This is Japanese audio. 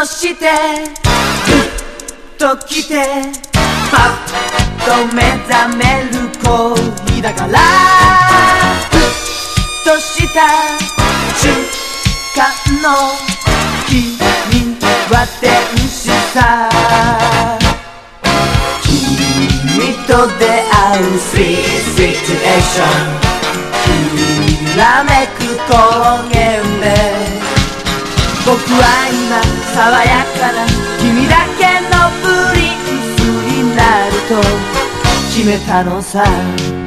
としてグッときてパッと目覚める恋だからふっとした瞬間の君は天使さ君と出会うスイートシチュエーションきらめく光源で僕は今爽やかな君だけのプリンスになると決めたのさ